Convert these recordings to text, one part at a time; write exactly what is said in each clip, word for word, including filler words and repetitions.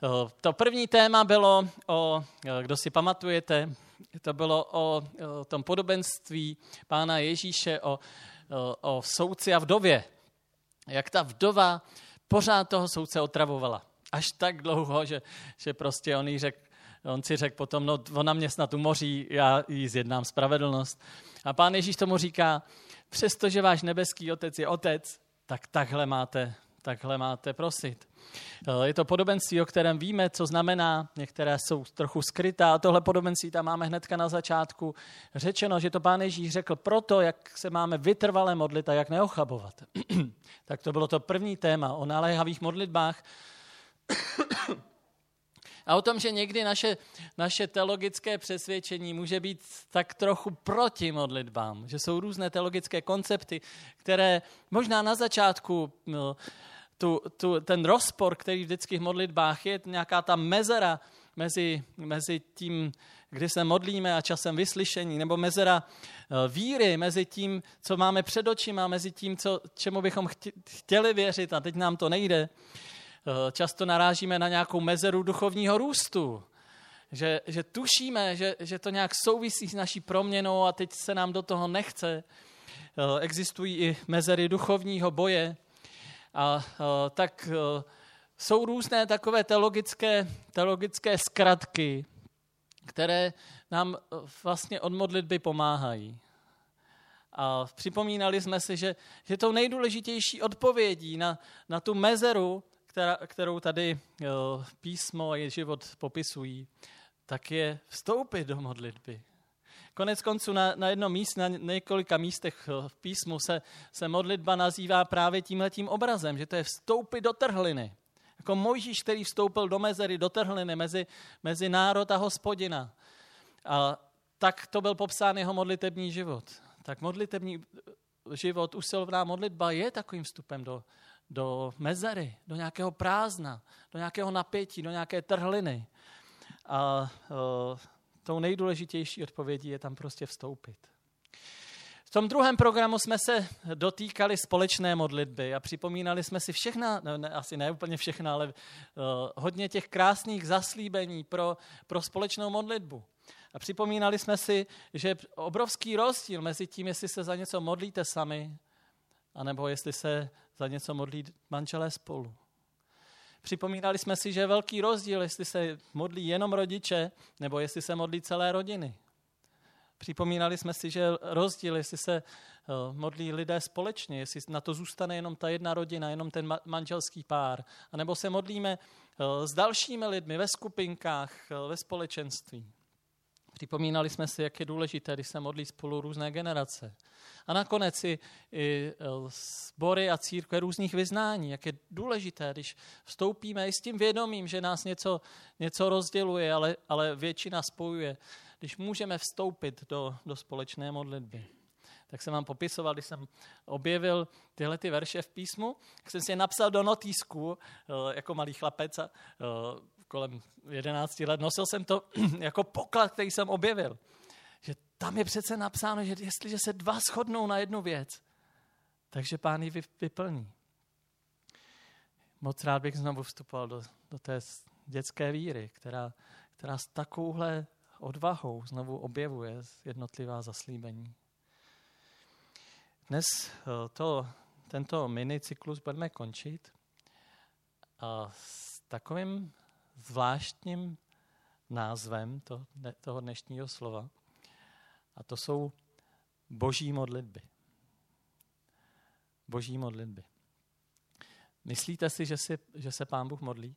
To první téma bylo, o, kdo si pamatujete, to bylo o, o tom podobenství Pána Ježíše, o, o, o soudci a vdově. Jak ta vdova pořád toho soudce otravovala. Až tak dlouho, že, že prostě on, jí řek, on si řekl potom, no ona mě snad umoří, já jí zjednám spravedlnost. A Pán Ježíš tomu říká, přestože váš nebeský otec je otec, tak takhle máte, takhle máte prosit. Je to podobenství, o kterém víme, co znamená, některé jsou trochu skrytá. Tohle podobenství tam máme hnedka na začátku řečeno, že to Pán Ježíš řekl proto, jak se máme vytrvale modlit a jak neochabovat. Tak to bylo to první téma o naléhavých modlitbách. A o tom, že někdy naše, naše teologické přesvědčení může být tak trochu proti modlitbám. Že jsou různé teologické koncepty, které možná na začátku no, tu, tu, ten rozpor, který vždycky v modlitbách je, nějaká ta mezera mezi, mezi tím, kdy se modlíme a časem vyslyšení, nebo mezera víry mezi tím, co máme před očima, mezi tím, co, čemu bychom chtěli věřit a teď nám to nejde. Často narážíme na nějakou mezeru duchovního růstu, že, že tušíme, že, že to nějak souvisí s naší proměnou a teď se nám do toho nechce. Existují i mezery duchovního boje a tak jsou různé takové teologické, teologické zkratky, které nám vlastně od modlitby pomáhají. A připomínali jsme si, že, že tou nejdůležitější odpovědí na, na tu mezeru, Která, kterou tady jo, písmo a život popisují, tak je vstoupit do modlitby. Konec konců na, na jednom místě, na několika místech v písmu se, se modlitba nazývá právě tímhletím obrazem, že to je vstoupit do trhliny. Jako Mojžíš, který vstoupil do mezery, do trhliny mezi, mezi národ a Hospodina. A tak to byl popsán jeho modlitební život. Tak modlitební život, usilovná modlitba je takovým vstupem do do mezery, do nějakého prázdna, do nějakého napětí, do nějaké trhliny. A o, tou nejdůležitější odpovědí je tam prostě vstoupit. V tom druhém programu jsme se dotýkali společné modlitby a připomínali jsme si všechna, ne, asi ne úplně všechna, ale o, hodně těch krásných zaslíbení pro, pro společnou modlitbu. A připomínali jsme si, že je obrovský rozdíl mezi tím, jestli se za něco modlíte sami, anebo jestli se za něco modlí manželé spolu. Připomínali jsme si, že je velký rozdíl, jestli se modlí jenom rodiče, nebo jestli se modlí celé rodiny. Připomínali jsme si, že je rozdíl, jestli se modlí lidé společně, jestli na to zůstane jenom ta jedna rodina, jenom ten manželský pár, anebo se modlíme s dalšími lidmi ve skupinkách, ve společenství. Připomínali jsme si, jak je důležité, když se modlí spolu různé generace. A nakonec i, i sbory a církve různých vyznání, jak je důležité, když vstoupíme i s tím vědomím, že nás něco, něco rozděluje, ale, ale většina spojuje, když můžeme vstoupit do, do společné modlitby. Tak jsem vám popisoval, když jsem objevil tyhle ty verše v písmu, tak jsem si je napsal do notýsku jako malý chlapec a kolem jedenácti let. Nosil jsem to jako poklad, který jsem objevil. Že tam je přece napsáno, že jestliže se dva shodnou na jednu věc, takže Pán ji vyplní. Moc rád bych znovu vstupoval do, do té dětské víry, která, která s takovouhle odvahou znovu objevuje jednotlivá zaslíbení. Dnes to, tento minicyklus budeme končit a s takovým zvláštním názvem to, toho dnešního slova. A to jsou boží modlitby. Boží modlitby. Myslíte si, že, si, že se Pán Bůh modlí?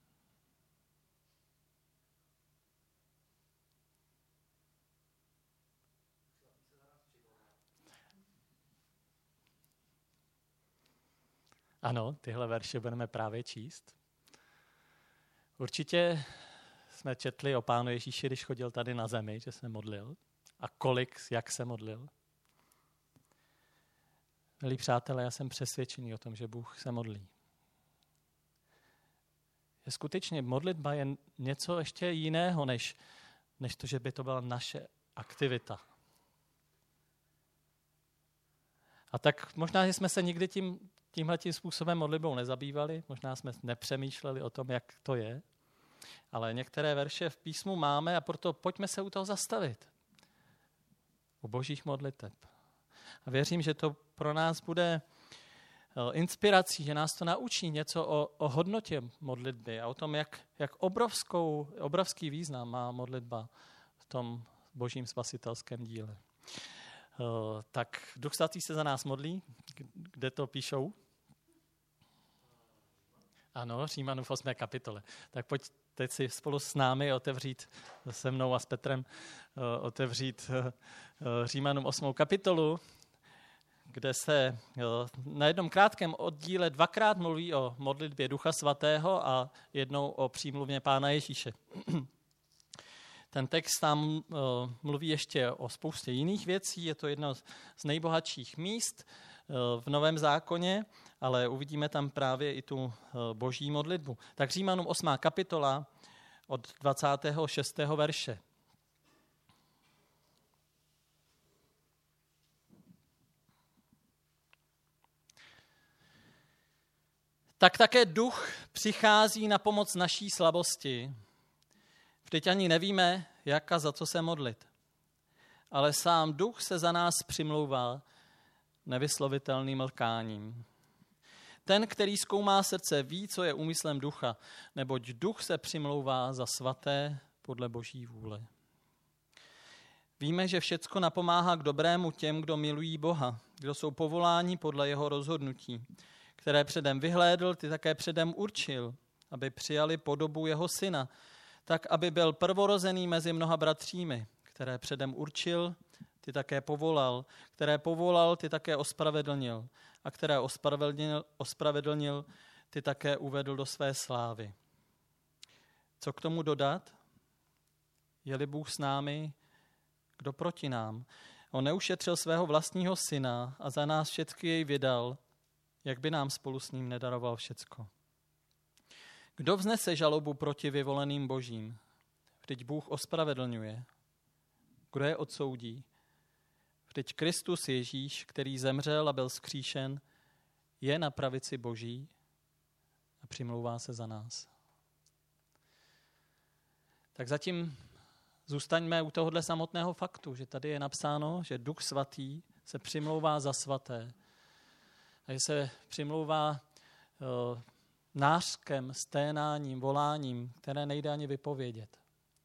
Ano, tyhle verše budeme právě číst. Určitě jsme četli o Pánu Ježíši, když chodil tady na zemi, že se modlil. A kolik, jak se modlil. Milí přátelé, já jsem přesvědčený o tom, že Bůh se modlí. Je skutečně modlitba je něco ještě jiného, než, než to, že by to byla naše aktivita. A tak možná, že jsme se nikdy tím, tímhletím způsobem modlitbou nezabývali, možná jsme nepřemýšleli o tom, jak to je, Ale některé verše v písmu máme a proto pojďme se u toho zastavit. U božích modliteb. A věřím, že to pro nás bude inspirací, že nás to naučí něco o, o hodnotě modlitby a o tom, jak, jak obrovskou, obrovský význam má modlitba v tom božím spasitelském díle. Uh, tak Duch Svatý se za nás modlí. Kde to píšou? Ano, Římanů v osmé kapitole. Tak pojď teď si spolu s námi otevřít, se mnou a s Petrem, uh, otevřít uh, Římanům osmou kapitolu, kde se uh, na jednom krátkém oddíle dvakrát mluví o modlitbě Ducha Svatého a jednou o přímluvě Pána Ježíše. Ten text tam uh, mluví ještě o spoustě jiných věcí, je to jedno z nejbohatších míst uh, v Novém zákoně, ale uvidíme tam právě i tu uh, boží modlitbu. Tak Římanům osmá kapitola od dvacátého šestého verše. Tak také duch přichází na pomoc naší slabosti. Vždyť ani nevíme, jak a za co se modlit. Ale sám duch se za nás přimlouvá nevyslovitelným lkáním. Ten, který zkoumá srdce, ví, co je úmyslem ducha, neboť duch se přimlouvá za svaté podle boží vůle. Víme, že všecko napomáhá k dobrému těm, kdo milují Boha, kdo jsou povoláni podle jeho rozhodnutí, které předem vyhlédl, ty také předem určil, aby přijali podobu jeho syna, tak aby byl prvorozený mezi mnoha bratřími, které předem určil, ty také povolal, které povolal, ty také ospravedlnil, a které ospravedlnil, ospravedlnil, ty také uvedl do své slávy. Co k tomu dodat? Je-li Bůh s námi, kdo proti nám? On neušetřil svého vlastního syna a za nás všechny jej vydal, jak by nám spolu s ním nedaroval všecko. Kdo vznese žalobu proti vyvoleným božím? Vždyť Bůh ospravedlňuje. Kdo je odsoudí? Vždyť Kristus Ježíš, který zemřel a byl vzkříšen, je na pravici boží a přimlouvá se za nás. Tak zatím zůstaňme u tohohle samotného faktu, že tady je napsáno, že Duch Svatý se přimlouvá za svaté a že se přimlouvá uh, nářkem, sténáním, voláním, které nejde ani vypovědět.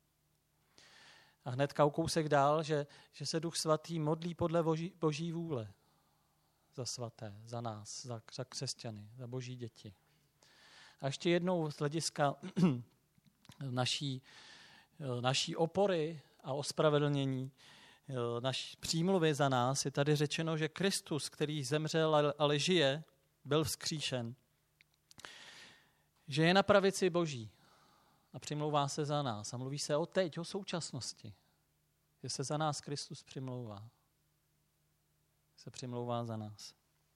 A hnedka o kousek dál, že, že se Duch Svatý modlí podle boží, boží vůle za svaté, za nás, za, za křesťany, za boží děti. A ještě jednou z hlediska naší, naší opory a ospravedlnění, naší přímluvy za nás, je tady řečeno, že Kristus, který zemřel, ale žije, byl vzkříšen. Že je na pravici boží a přimlouvá se za nás. A mluví se o teď, o současnosti. Že se za nás Kristus přimlouvá. Se přimlouvá za nás.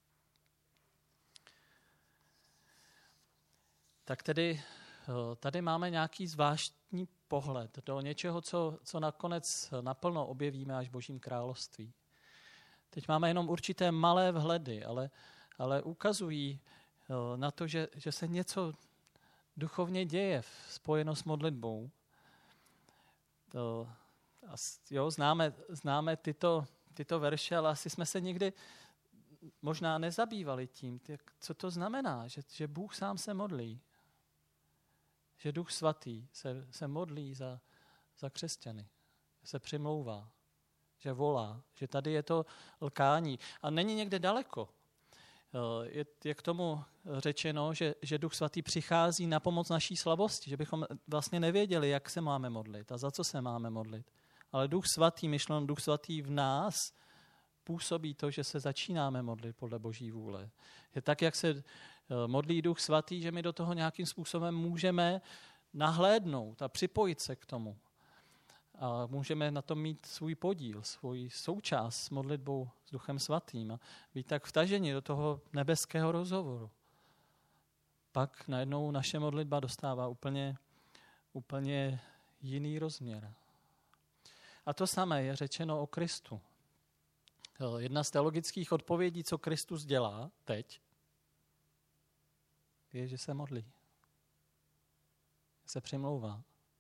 Tak tedy tady máme nějaký zvláštní pohled do něčeho, co, co nakonec naplno objevíme až v Božím království. Teď máme jenom určité malé vhledy, ale, ale ukazují na to, že, že se něco duchovně děje spojeno s modlitbou. To, jo, známe, známe tyto, tyto verše, ale asi jsme se nikdy možná nezabývali tím, co to znamená, že, že Bůh sám se modlí. Že Duch Svatý se, se modlí za, za křesťany, se přimlouvá, že volá, že tady je to lkání. A není někde daleko. Je, je k tomu řečeno, že, že Duch Svatý přichází na pomoc naší slabosti, že bychom vlastně nevěděli, jak se máme modlit a za co se máme modlit. Ale Duch Svatý, myšleno Duch Svatý v nás, působí to, že se začínáme modlit podle Boží vůle. Je tak, jak se modlí Duch Svatý, že my do toho nějakým způsobem můžeme nahlédnout a připojit se k tomu. A můžeme na tom mít svůj podíl, svůj součást s modlitbou s Duchem Svatým a být tak vtaženi do toho nebeského rozhovoru. Pak najednou naše modlitba dostává úplně, úplně jiný rozměr. A to samé je řečeno o Kristu. Jedna z teologických odpovědí, co Kristus dělá teď, je, že se modlí. se přimlouvá.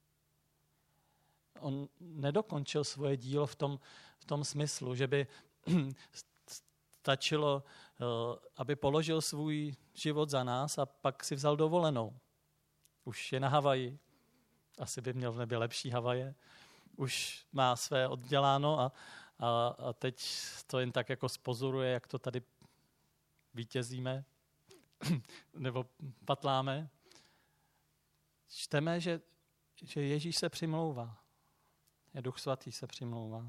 On nedokončil svoje dílo v tom, v tom smyslu, že by stačilo, aby položil svůj život za nás a pak si vzal dovolenou. Už je na Havaji. Asi by měl v nebi lepší Havaje. Už má své odděláno a, a, a teď to jen tak jako spozoruje, jak to tady vítězíme nebo patláme. Čteme, že, že Ježíš se přimlouvá. Je Duch Svatý se přimlouvá.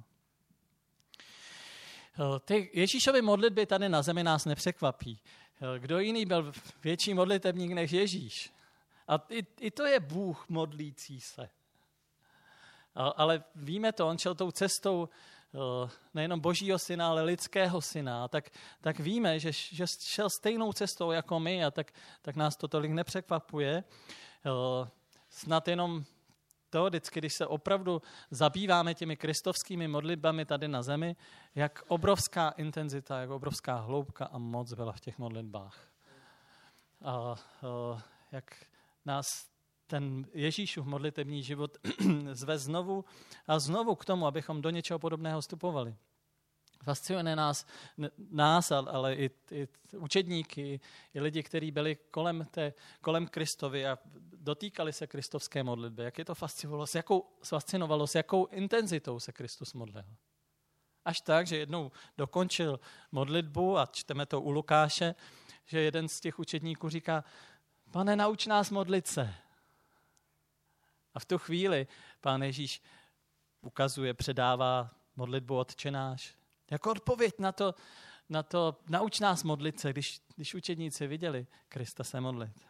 Ty Ježíšovy modlitby tady na zemi nás nepřekvapí. Kdo jiný byl větší modlitebník než Ježíš? A i, i to je Bůh modlící se. Ale víme to, on šel tou cestou nejenom Božího syna, ale lidského syna. Tak, tak víme, že, že šel stejnou cestou jako my a tak, tak nás to tolik nepřekvapuje. Snad jenom to, vždycky, když se opravdu zabýváme těmi kristovskými modlitbami tady na zemi, jak obrovská intenzita, jak obrovská hloubka a moc byla v těch modlitbách. A, a jak nás ten Ježíšův modlitební život zve znovu a znovu k tomu, abychom do něčeho podobného vstupovali. Fascinuje nás, nás ale i, i učedníky, i lidi, kteří byli kolem, té, kolem Kristovy a dotýkali se kristovské modlitby. Jak je to fascinovalo, s jakou, fascinovalo, s jakou intenzitou se Kristus modlil. Až tak, že jednou dokončil modlitbu a čteme to u Lukáše, že jeden z těch učedníků říká: Pane, nauč nás modlit se. A v tu chvíli Pán Ježíš ukazuje, předává modlitbu Otče náš. Jako odpověď na to, na to nauč nás modlit se, když, když učedníci viděli Krista se modlit.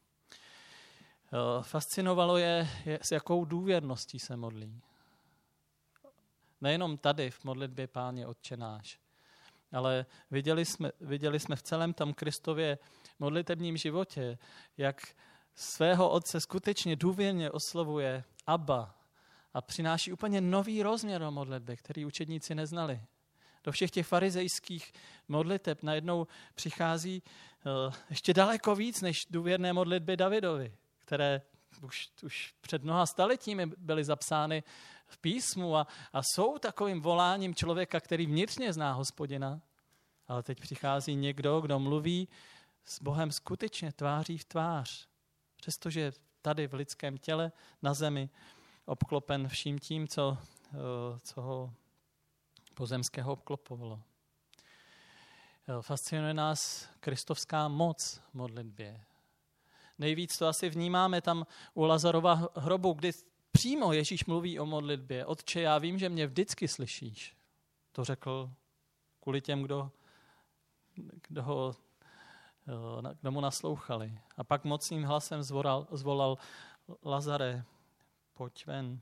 Fascinovalo je, je, s jakou důvěrností se modlí. Nejenom tady v modlitbě Páně Otče náš, ale viděli jsme, viděli jsme v celém tam Kristově modlitebním životě, jak svého Otce skutečně důvěrně oslovuje Abba a přináší úplně nový rozměr do modlitby, který učedníci neznali. Do všech těch farizejských modliteb najednou přichází uh, ještě daleko víc než důvěrné modlitby Davidovi, které už, už před mnoha staletími byly zapsány v písmu a, a jsou takovým voláním člověka, který vnitřně zná Hospodina. Ale teď přichází někdo, kdo mluví s Bohem skutečně tváří v tvář. Přestože tady v lidském těle na zemi obklopen vším tím, co, co ho pozemského obklopovalo. Fascinuje nás kristovská moc v modlitbě. Nejvíc to asi vnímáme tam u Lazarova hrobu, kdy přímo Ježíš mluví o modlitbě. Otče, já vím, že mě vždycky slyšíš. To řekl kvůli těm, kdo, kdo, ho, kdo mu naslouchali. A pak mocným hlasem zvolal, zvolal Lazare, pojď ven.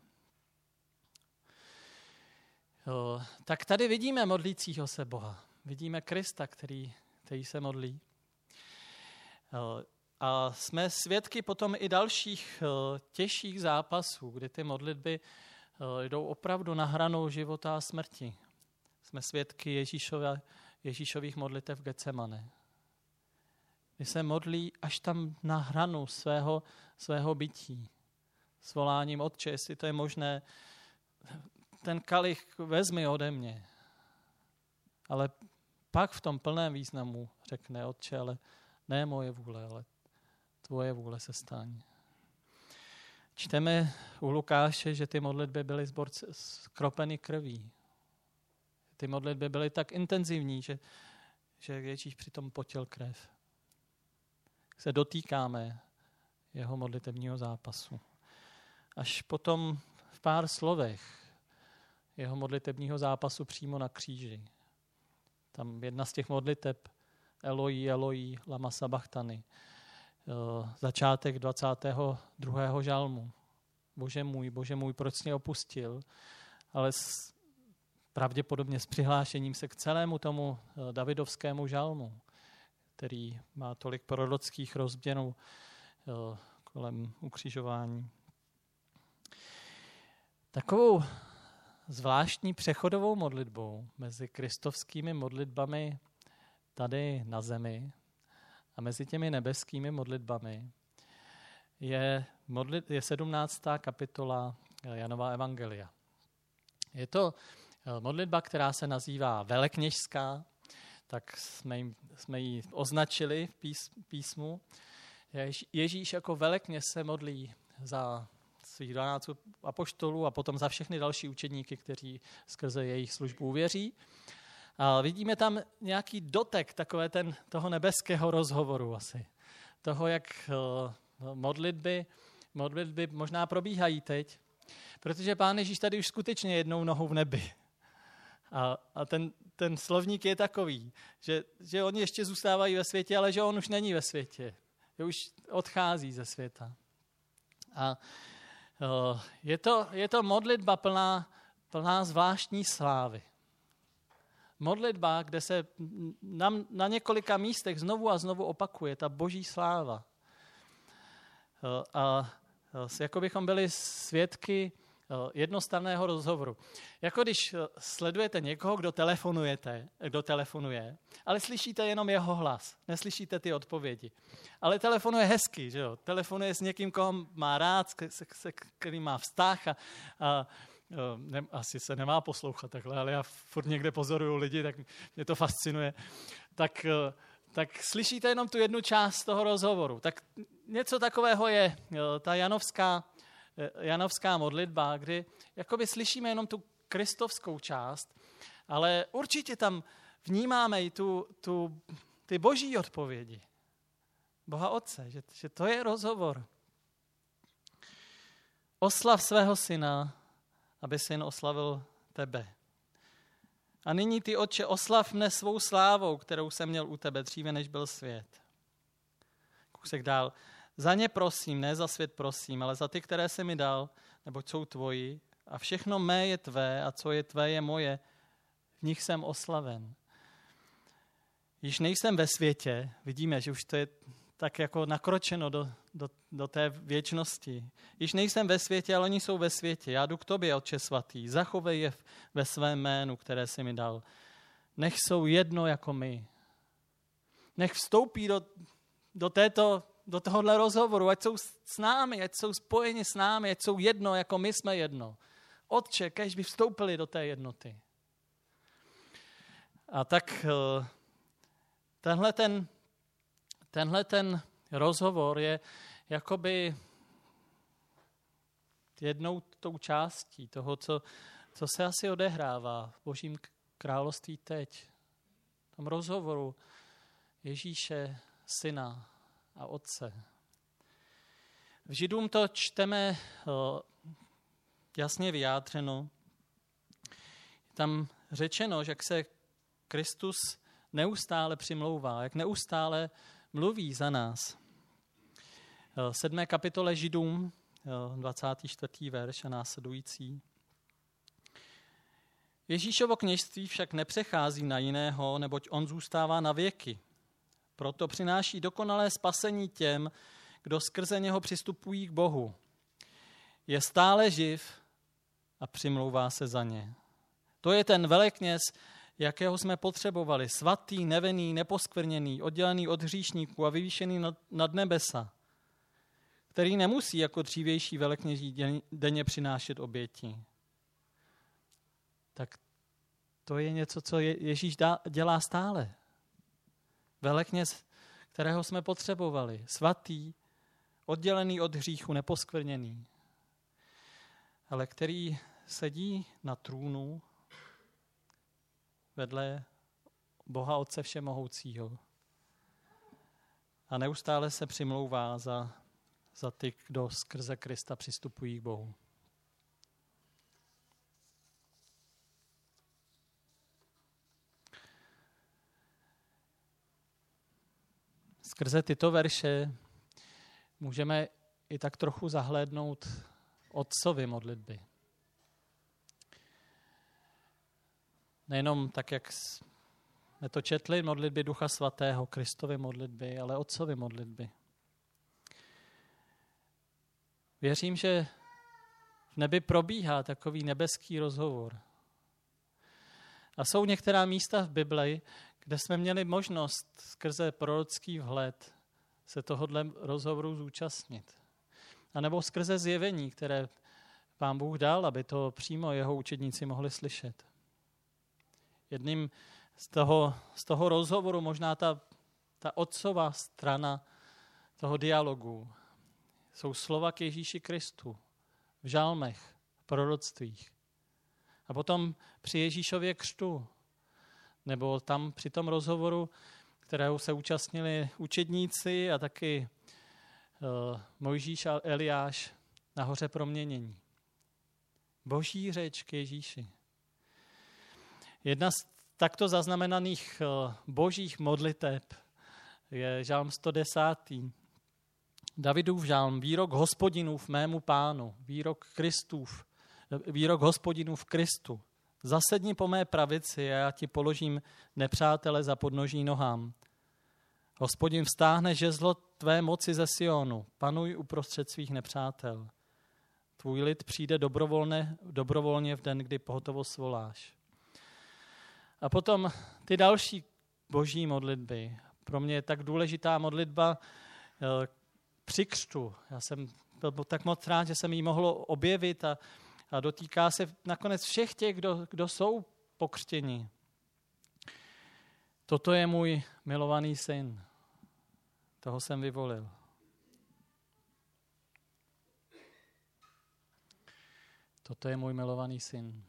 Jo, tak tady vidíme modlícího se Boha. Vidíme Krista, který, který se modlí. Jo, a jsme svědky potom i dalších jo, těžších zápasů, kdy ty modlitby jo, jdou opravdu na hranu života a smrti. Jsme svědky Ježíšova, Ježíšových modlitev v Getsemane. Kdy se modlí až tam na hranu svého, svého bytí. S voláním Otče, jestli to je možné, ten kalich vezmi ode mě. Ale pak v tom plném významu řekne: Otče, ale ne moje vůle, ale tvoje vůle se staň. Čteme u Lukáše, že ty modlitby byly skropeny krví. Ty modlitby byly tak intenzivní, že, že Ježíš přitom potil krev. Se dotýkáme jeho modlitevního zápasu. Až potom v pár slovech jeho modlitebního zápasu přímo na kříži. Tam jedna z těch modliteb Eloi, Eloi, lama sabachthani. Začátek dvacátého druhého žalmu. Bože můj, Bože můj, proč jsi mě opustil? Ale s, pravděpodobně s přihlášením se k celému tomu davidovskému žalmu, který má tolik prorockých rozběrů kolem ukřižování. Takovou zvláštní přechodovou modlitbou mezi kristovskými modlitbami tady na zemi a mezi těmi nebeskými modlitbami je, modlit, je sedmnáctá kapitola Janova evangelia. Je to modlitba, která se nazývá velekněžská, tak jsme, jim, jsme ji označili v pís, písmu. Jež, Ježíš jako velekněž se modlí za svých dvanáct apoštolů a potom za všechny další učedníky, kteří skrze jejich službu uvěří. A vidíme tam nějaký dotek takové ten, toho nebeského rozhovoru asi. Toho, jak uh, modlitby, modlitby možná probíhají teď. Protože Pán Ježíš tady už skutečně jednou nohou v nebi. A, a ten, ten slovník je takový, že, že oni ještě zůstávají ve světě, ale že on už není ve světě. Že už odchází ze světa. A uh, je, to, je to modlitba plná, plná zvláštní slávy. Modlitba, kde se na, na několika místech znovu a znovu opakuje ta boží sláva. A jako bychom byli svědky jednostranného rozhovoru. Jako když sledujete někoho, kdo telefonujete, kdo telefonuje, ale slyšíte jenom jeho hlas, neslyšíte ty odpovědi. Ale telefonuje hezky, že jo? Telefonuje s někým, koho má rád, se, se kterým má vztah a, a Ne, asi se nemá poslouchat takhle, ale já furt někde pozoruju lidi, tak mě to fascinuje. Tak, tak slyšíte jenom tu jednu část toho rozhovoru. Tak něco takového je ta janovská, janovská modlitba, kdy jakoby slyšíme jenom tu kristovskou část, ale určitě tam vnímáme i tu, tu, ty boží odpovědi. Boha Otce, že, že to je rozhovor. Oslav svého syna, aby syn oslavil tebe. A nyní ty, Otče, oslav mne svou slávou, kterou jsem měl u tebe dříve, než byl svět. Kousek dál. Za ně prosím, ne za svět prosím, ale za ty, které jsi mi dal, neboť jsou tvoji. A všechno mé je tvé a co je tvé je moje. V nich jsem oslaven. Již nejsem ve světě. Vidíme, že už to je tak jako nakročeno do, do, do té věčnosti. Již nejsem ve světě, ale oni jsou ve světě. Já jdu k tobě, Otče svatý. Zachovej je ve svém jménu, které jsi mi dal. Nech jsou jedno jako my. Nech vstoupí do, do, této, do tohohle rozhovoru, ať jsou s námi, ať jsou spojeni s námi, ať jsou jedno, jako my jsme jedno. Otče, kéž by vstoupili do té jednoty. A tak tenhle ten Tenhle ten rozhovor je jakoby jednou tou částí toho, co, co se asi odehrává v Božím království teď. V tom rozhovoru Ježíše, Syna a Otce. V Židům to čteme jasně vyjádřeno. Je tam řečeno, že jak se Kristus neustále přimlouvá, jak neustále mluví za nás. V sedmé kapitole Židům, dvacátý čtvrtý verš a následující. Ježíšovo kněžství však nepřechází na jiného, neboť on zůstává na věky. Proto přináší dokonalé spasení těm, kdo skrze něho přistupují k Bohu. Je stále živ a přimlouvá se za ně. To je ten velekněz, jakého jsme potřebovali, svatý, nevinný, neposkvrněný, oddělený od hříšníků a vyvýšený nad nebesa, který nemusí jako dřívější velekněží denně přinášet oběti. Tak to je něco, co Ježíš dělá stále. Velekněz, kterého jsme potřebovali, svatý, oddělený od hříchu, neposkvrněný, ale který sedí na trůnu vedle Boha Otce Všemohoucího. A neustále se přimlouvá za, za ty, kdo skrze Krista přistupují k Bohu. Skrze tyto verše můžeme i tak trochu zahlédnout Otcovy modlitby. Nejenom tak, jak jsme to četli, modlitby Ducha Svatého, Kristovy modlitby, ale Otcovy modlitby. Věřím, že v nebi probíhá takový nebeský rozhovor. A jsou některá místa v Bibli, kde jsme měli možnost skrze prorocký vhled se tohohle rozhovoru zúčastnit. anebo skrze zjevení, které Pán Bůh dal, aby to přímo jeho učedníci mohli slyšet. Jedním z toho, z toho rozhovoru, možná ta, ta otcová strana toho dialogu, jsou slova k Ježíši Kristu v žalmech, v proroctvích. A potom při Ježíšově křtu, nebo tam při tom rozhovoru, kterého se účastnili učedníci a taky uh, Mojžíš a Eliáš na hoře proměnění. Boží řeč k Ježíši. Jedna z takto zaznamenaných uh, božích modliteb je žalm sto deset. Davidův žalm, výrok Hospodinův mému pánu, výrok Kristův, výrok Hospodinův Kristu. Zasedni po mé pravici a já ti položím nepřátele za podnoží nohám. Hospodin vztáhne žezlo tvé moci ze Sionu, panuj uprostřed svých nepřátel. Tvůj lid přijde dobrovolně, dobrovolně v den, kdy pohotovost voláš. A potom ty další boží modlitby. Pro mě je tak důležitá modlitba při křtu. Já jsem byl tak moc rád, že jsem ji mohl objevit a, a dotýká se nakonec všech těch, kdo, kdo jsou pokřtěni. Toto je můj milovaný syn. Toho jsem vyvolil. Toto je můj milovaný syn.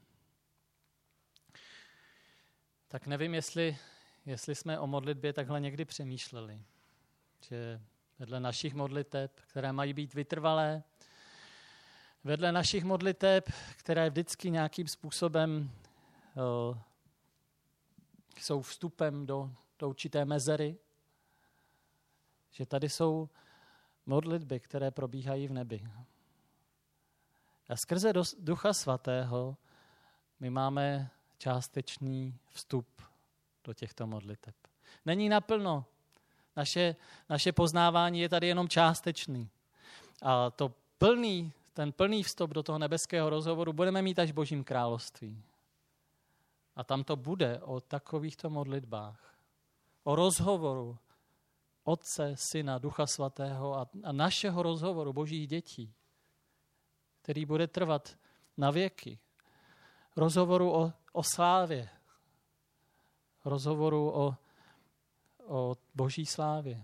Tak nevím, jestli, jestli jsme o modlitbě takhle někdy přemýšleli. Že vedle našich modliteb, které mají být vytrvalé, vedle našich modliteb, které vždycky nějakým způsobem uh, jsou vstupem do, do určité mezery, že tady jsou modlitby, které probíhají v nebi. A skrze do, Ducha Svatého my máme částečný vstup do těchto modliteb. Není naplno. Naše, naše poznávání je tady jenom částečný. A to plný, ten plný vstup do toho nebeského rozhovoru budeme mít až v Božím království. A tam to bude o takovýchto modlitbách. O rozhovoru Otce, Syna, Ducha Svatého a, a našeho rozhovoru Božích dětí, který bude trvat na věky. Rozhovoru o, o slávě. Rozhovoru o, o Boží slávě.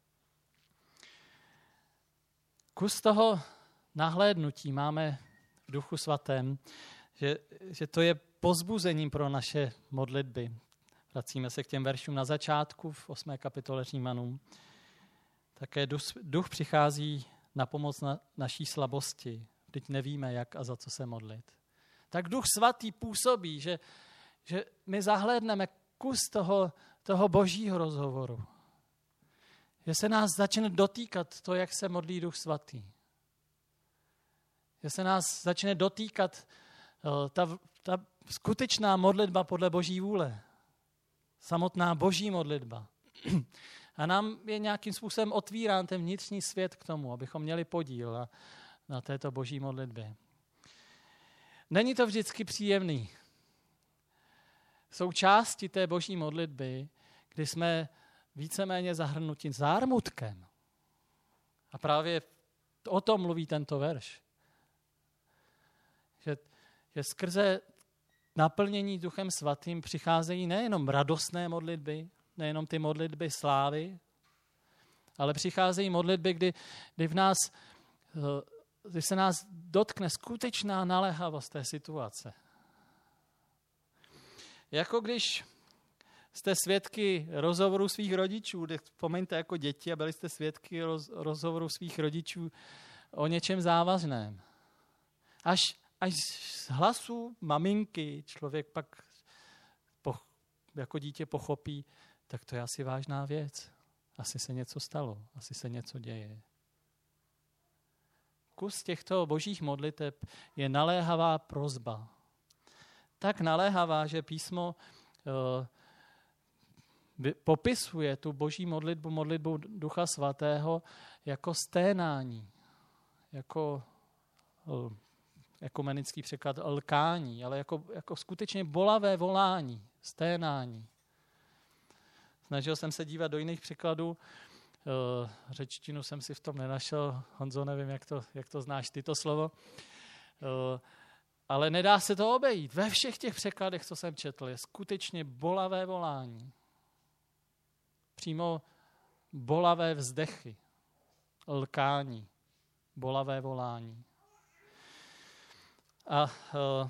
Kus toho nahlédnutí máme v Duchu Svatém, že, že to je povzbuzením pro naše modlitby. Vracíme se k těm veršům na začátku v osmé kapitole Římanům. Také duch, duch přichází na pomoc na naší slabosti. Vždyť nevíme, jak a za co se modlit. Tak Duch Svatý působí, že, že my zahlédneme kus toho, toho Božího rozhovoru. Že se nás začne dotýkat to, jak se modlí Duch Svatý. Že se nás začne dotýkat ta, ta skutečná modlitba podle Boží vůle. Samotná Boží modlitba. A nám je nějakým způsobem otvírán ten vnitřní svět k tomu, abychom měli podíl na, na této Boží modlitbě. Není to vždycky příjemný. Jsou části té Boží modlitby, kdy jsme víceméně zahrnuti zármutkem. A právě o tom mluví tento verš. Že, že skrze naplnění Duchem Svatým přicházejí nejenom radostné modlitby, nejenom ty modlitby slávy, ale přicházejí modlitby, kdy, kdy v nás, kdy se nás dotkne skutečná naléhavost té situace. Jako když jste svědky rozhovoru svých rodičů, vzpomeňte jako děti a byli jste svědky roz, rozhovoru svých rodičů o něčem závažném. Až, až z hlasu maminky člověk pak po, jako dítě pochopí, tak to je asi vážná věc. Asi se něco stalo, asi se něco děje. Kus těchto božích modliteb je naléhavá prosba. Tak naléhavá, že písmo uh, popisuje tu boží modlitbu, modlitbu Ducha Svatého jako sténání, jako uh, ekumenický překlad lkání, ale jako, jako skutečně bolavé volání, sténání. Snažil jsem se dívat do jiných překladů. řečtinu jsem si v tom nenašel. Honzo, nevím, jak to, jak to znáš ty to slovo. Ale nedá se to obejít. Ve všech těch překladech, co jsem četl, je skutečně bolavé volání. Přímo bolavé vzdechy, lkání, bolavé volání. A uh,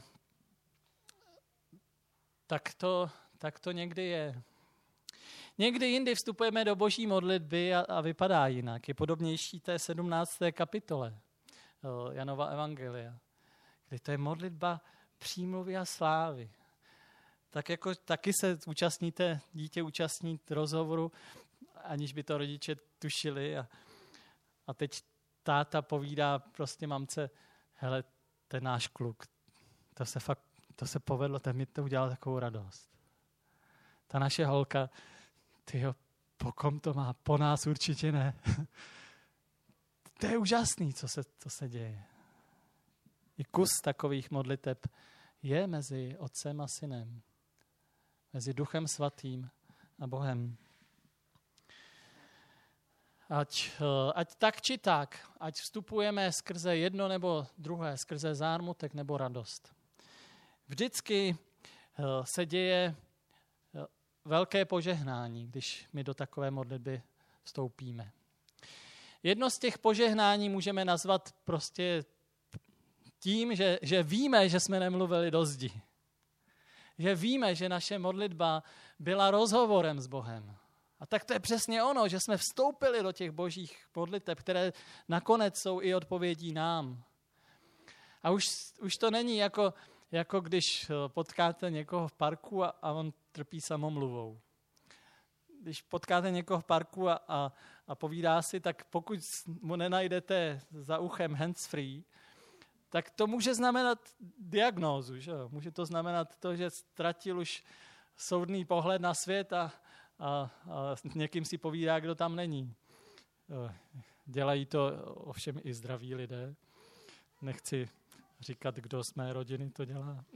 tak, to, tak to někdy je. Někdy jindy vstupujeme do boží modlitby a, a vypadá jinak. Je podobnější té sedmnácté kapitole uh, Janova evangelia, kdy to je modlitba přímluvy a slávy. Tak jako taky se účastníte, dítě účastní rozhovoru, aniž by to rodiče tušili. A, a teď táta povídá prostě mamce, hele, ten náš kluk, to se fakt, to se povedlo, ten mi to udělal takovou radost. Ta naše holka, tyjo, po kom to má? Po nás určitě ne. To je úžasný, co se, co se děje. I kus takových modliteb je mezi Otcem a Synem, mezi Duchem Svatým a Bohem. Ať, ať tak či tak, ať vstupujeme skrze jedno nebo druhé, skrze zármutek nebo radost. Vždycky se děje velké požehnání, když my do takové modlitby vstoupíme. Jedno z těch požehnání můžeme nazvat prostě tím, že, že víme, že jsme nemluvili do zdi. Že víme, že naše modlitba byla rozhovorem s Bohem. A tak to je přesně ono, že jsme vstoupili do těch božích modliteb, které nakonec jsou i odpovědí nám. A už, už to není jako, jako když potkáte někoho v parku a, a on trpí samomluvou. Když potkáte někoho v parku a, a, a povídá si, tak pokud mu nenajdete za uchem handsfree, tak to může znamenat diagnózu. Že? Může to znamenat to, že ztratil už soudný pohled na svět a, a, a někým si povídá, kdo tam není. Dělají to ovšem i zdraví lidé. Nechci říkat, kdo z mé rodiny to dělá.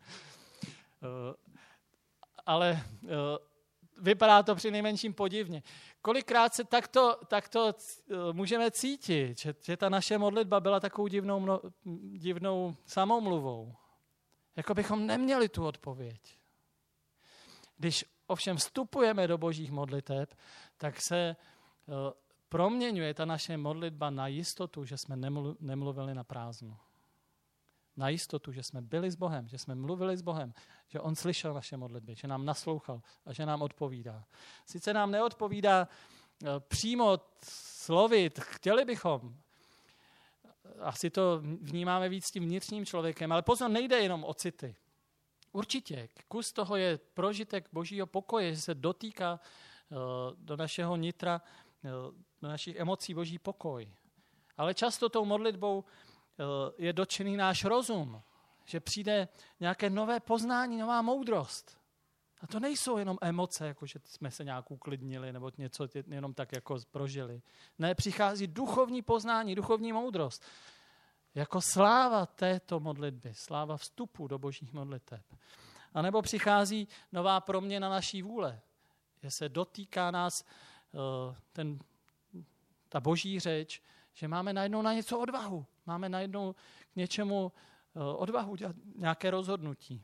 Ale vypadá to přinejmenším podivně. Kolikrát se takto, takto můžeme cítit, že, že ta naše modlitba byla takovou divnou, divnou samomluvou. Jako bychom neměli tu odpověď. Když ovšem vstupujeme do božích modliteb, tak se proměňuje ta naše modlitba na jistotu, že jsme nemluvili na prázdno. Na jistotu, že jsme byli s Bohem, že jsme mluvili s Bohem, že on slyšel naše modlitby, že nám naslouchal a že nám odpovídá. Sice nám neodpovídá přímo slovy, chtěli bychom, asi to vnímáme víc tím vnitřním člověkem, ale pozor, nejde jenom o city. Určitě, kus toho je prožitek božího pokoje, že se dotýká do našeho nitra, do našich emocí boží pokoj. Ale často tou modlitbou je dotčený náš rozum, že přijde nějaké nové poznání, nová moudrost. A to nejsou jenom emoce, jako že jsme se nějak uklidnili nebo něco jenom tak jako prožili. Ne, přichází duchovní poznání, duchovní moudrost. Jako sláva této modlitby, sláva vstupu do božích modliteb. A nebo přichází nová proměna naší vůle, že se dotýká nás ten, ta boží řeč, že máme najednou na něco odvahu. Máme najednou k něčemu odvahu dělat nějaké rozhodnutí.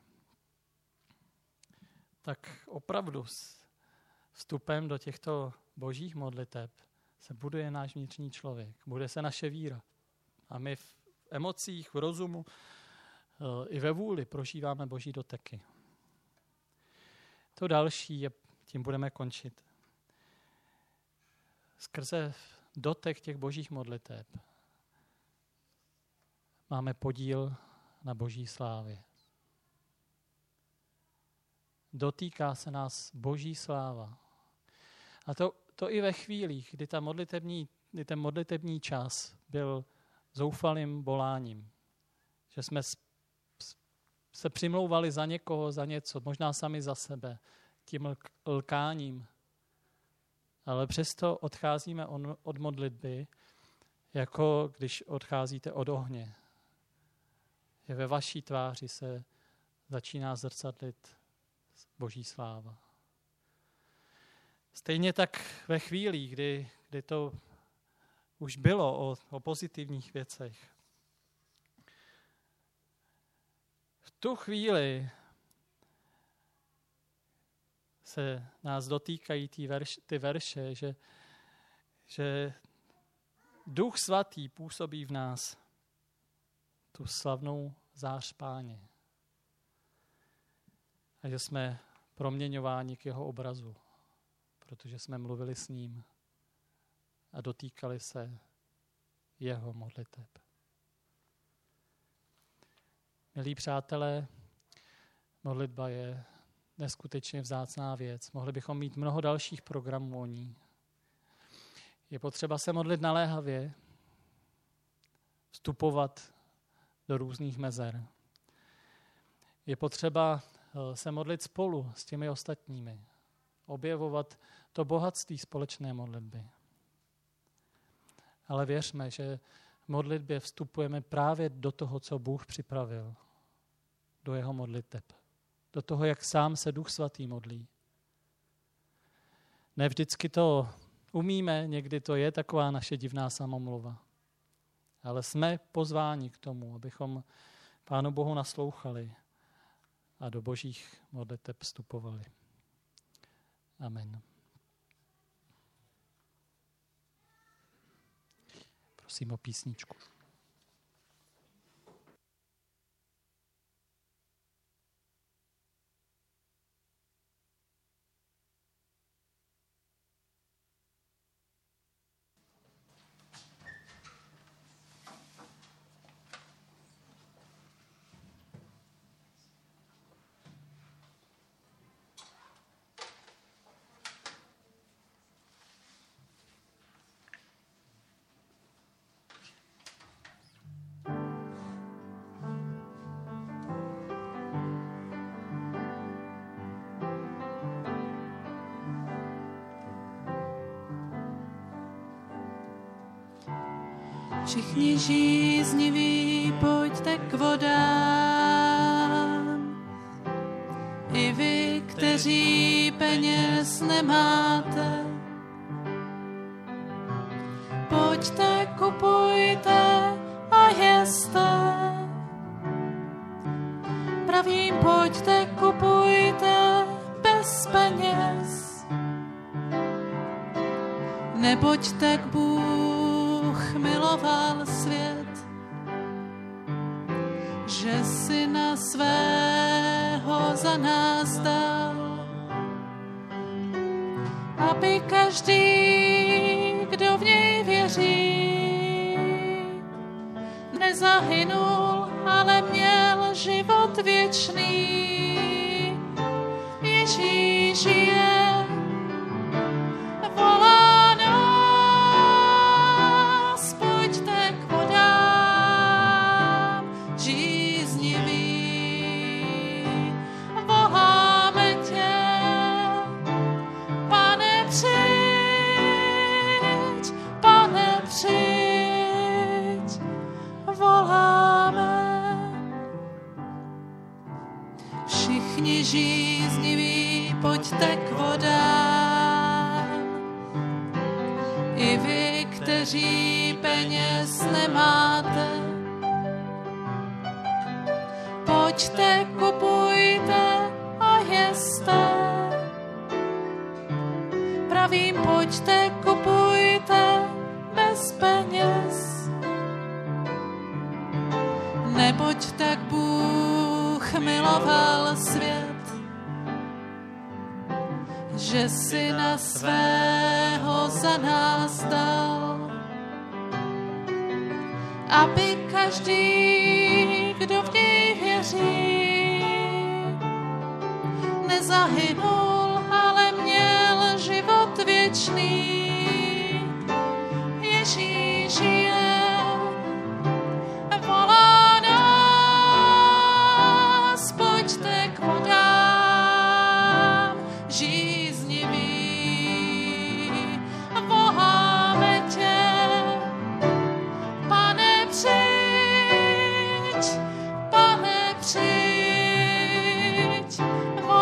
Tak opravdu s vstupem do těchto božích modliteb se buduje náš vnitřní člověk. Bude se naše víra. A my v emocích, v rozumu i ve vůli prožíváme boží doteky. To další je, tím budeme končit. Skrze dotek těch božích modliteb máme podíl na boží slávě. Dotýká se nás boží sláva. A to, to i ve chvílích, kdy, ta modlitební, kdy ten modlitební čas byl zoufalým voláním. Že jsme se přimlouvali za někoho, za něco, možná sami za sebe, tím lkáním. Ale přesto odcházíme od modlitby, jako když odcházíte od ohně. Že ve vaší tváři se začíná zrcadlit boží sláva. Stejně tak ve chvíli, kdy, kdy to už bylo o, o pozitivních věcech. V tu chvíli se nás dotýkají ty, verš, ty verše, že, že Duch Svatý působí v nás tu slavnou zář Páně. A že jsme proměňováni k jeho obrazu, protože jsme mluvili s ním a dotýkali se jeho modliteb. Milí přátelé, modlitba je neskutečně vzácná věc. Mohli bychom mít mnoho dalších programů o ní. Je potřeba se modlit naléhavě, vstupovat do různých mezer. Je potřeba se modlit spolu s těmi ostatními, objevovat to bohatství společné modlitby. Ale věřme, že v modlitbě vstupujeme právě do toho, co Bůh připravil, do jeho modliteb, do toho, jak sám se Duch Svatý modlí. Ne vždycky to umíme, někdy to je taková naše divná samomluva. Ale jsme pozváni k tomu, abychom Pánu Bohu naslouchali a do božích modliteb vstupovali. Amen. Prosím o písničku. Všichni žízniví, pojďte k vodám. I vy, kteří peněz nemáte, pojďte, kupujte a jeste. Pravím, pojďte, kupujte bez peněz. Neboť tak Bůh miloval svět, že syna svého za nás dal, aby každý, kdo v něj věří, nezahynul, ale měl život věčný. Ježíš žije, volá nás, pojďte k vodám žíznivý. Voláme tě, Pane, přijď, Pane, přijď, voláme. Všichni žízniví, pojďte k vodám. I vy, kteří peněz nemáte, pojďte, kupujte a jeste. Pravím, pojďte, kupujte bez peněz. Neboť tak Bůh miloval svět, že syna svého za nás dal, aby každý, kdo v něj věří, nezahynul, ale měl život věčný. Ježíš žije, volá nás, pojďte k vodám žíznivý. Voláme tě, Pane, přijď, Pane, přijď,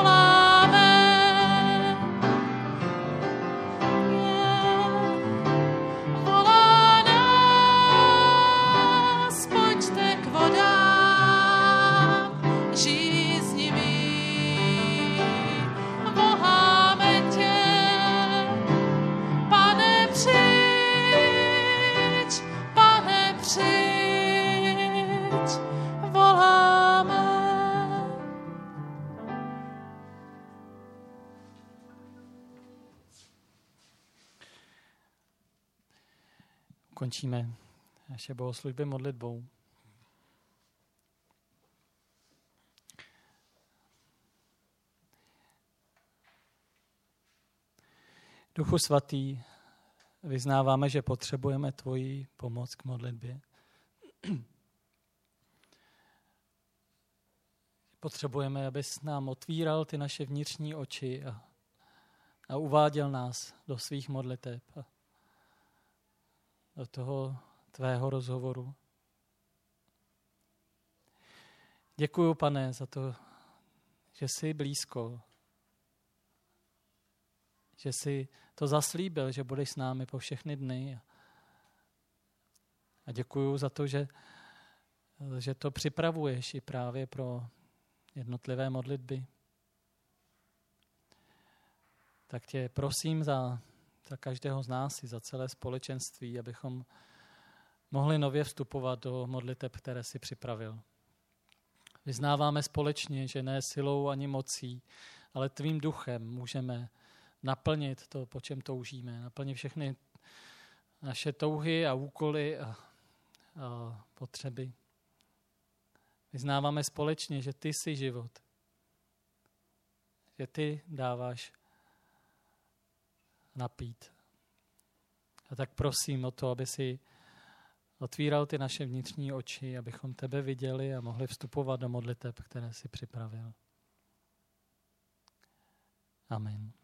voláme. Yeah. ukončíme naše bohoslužby modlitbou. Duchu svatý, vyznáváme, že potřebujeme tvoji pomoc k modlitbě. Potřebujeme, abys nám otvíral ty naše vnitřní oči a, a uváděl nás do svých modliteb a do toho tvého rozhovoru. Děkuju, Pane, za to, že jsi blízko, že jsi to zaslíbil, že budeš s námi po všechny dny. A děkuju za to, že, že to připravuješ i právě pro jednotlivé modlitby. Tak tě prosím za, za každého z nás i za celé společenství, abychom mohli nově vstupovat do modliteb, které si připravil. Vyznáváme společně, že ne silou ani mocí, ale tvým duchem můžeme naplnit to, po čem toužíme, naplnit všechny naše touhy a úkoly a, a potřeby. Vyznáváme společně, že ty jsi život, že ty dáváš napít. A tak prosím o to, aby si otvíral ty naše vnitřní oči, abychom tebe viděli a mohli vstupovat do modliteb, které jsi připravil. Amen.